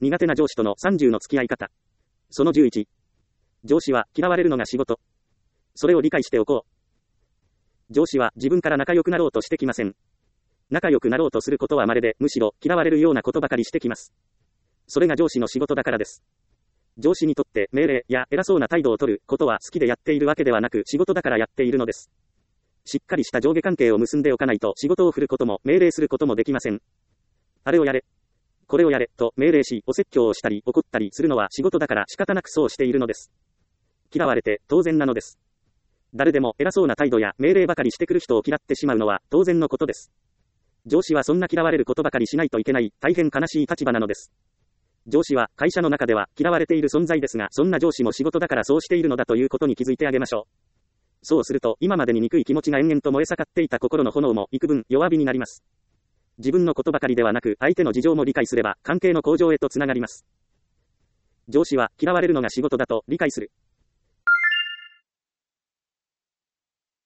苦手な上司との30の付き合い方。その11。上司は嫌われるのが仕事。それを理解しておこう。上司は自分から仲良くなろうとしてきません。仲良くなろうとすることは稀で、むしろ嫌われるようなことばかりしてきます。それが上司の仕事だからです。上司にとって命令や偉そうな態度を取ることは好きでやっているわけではなく、仕事だからやっているのです。しっかりした上下関係を結んでおかないと、仕事を振ることも命令することもできません。あれをやれ、これをやれと命令し、お説教をしたり怒ったりするのは仕事だから仕方なくそうしているのです。嫌われて当然なのです。誰でも偉そうな態度や命令ばかりしてくる人を嫌ってしまうのは当然のことです。上司はそんな嫌われることばかりしないといけない、大変悲しい立場なのです。上司は会社の中では嫌われている存在ですが、そんな上司も仕事だからそうしているのだということに気づいてあげましょう。そうすると、今までに憎い気持ちが延々と燃え盛っていた心の炎も幾分弱火になります。自分のことばかりではなく、相手の事情も理解すれば、関係の向上へとつながります。上司は嫌われるのが仕事だと理解する。